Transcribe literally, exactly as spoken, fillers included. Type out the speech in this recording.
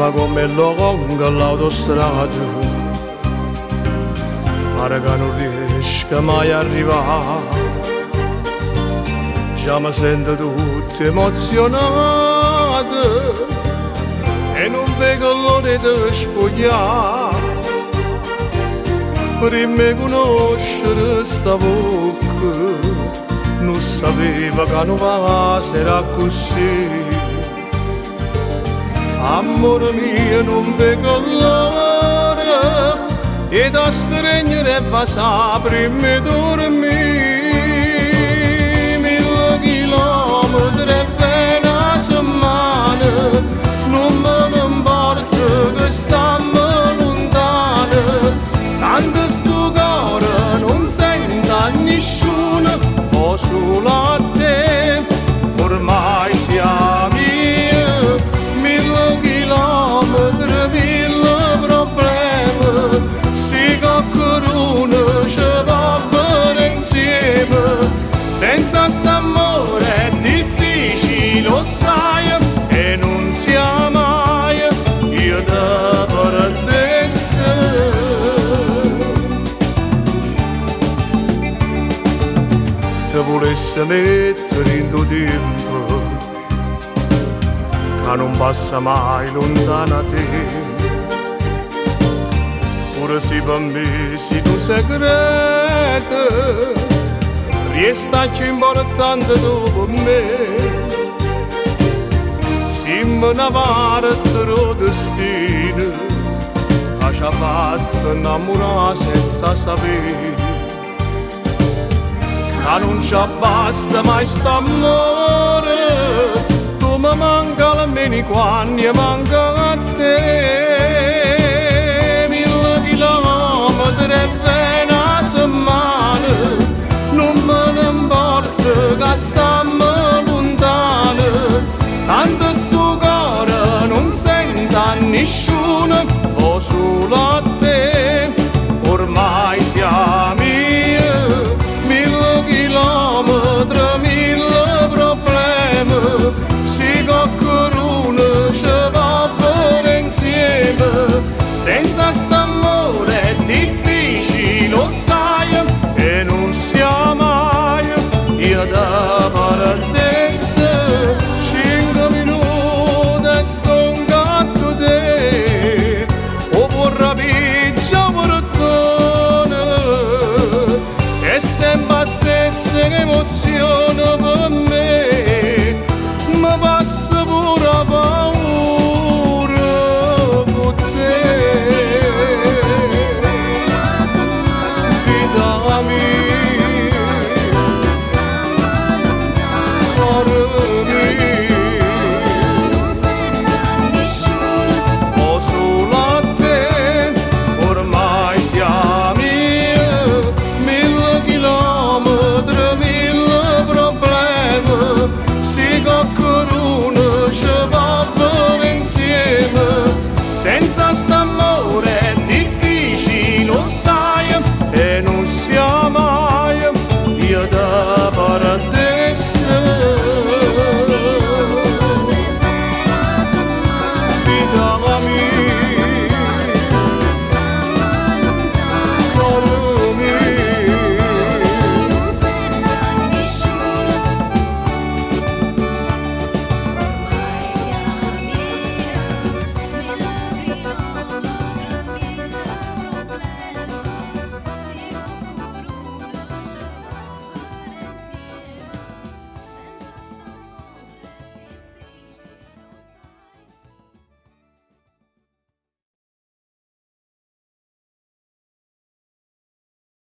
ma come lunga l'autostrada, pare che non riesca mai a arrivare. Già mi sento tutto emozionato e non vedo l'ora di spogliare. Prima conoscere sta bocca non sapeva che non va sarà così. Amore mio non vedo l'ora e da stringere e va prima dormire. Mille chilometri e una settimana non me ne importa che stiamo lontani. Tanto sto cuore non sente a nessuno, o solo a te, ormai siamo io. Mille chilometri, mille problemi, si qualcuno ci va bene insieme. Senza st'amore è difficile, lo sai, e non sia mai io da paradise. Te volesse mettere in tuo tempo che non passa mai lontano a te. Pure se per me sei tu segreto, resta più importante dopo me. Siamo una parte destino che ci ha fatto innamorare senza sapere che non ci basta mai st'amore. Tu mi manca almeno quando manca a te. Mille chilometri e una settimana non me ne importa che stiamo lontani. Tanto sto cuore non sente a nessuno, o solo a te, ormai siamo io. Mille chilometri, mille problemi, se qualcuno ci va bene insieme. Senza st'amore è difficile, lo sai, e non sia mai io da paradise. Cinque minuti e sto un gatto te, o vorrà piccia portone, e sempre stessa emozione per me.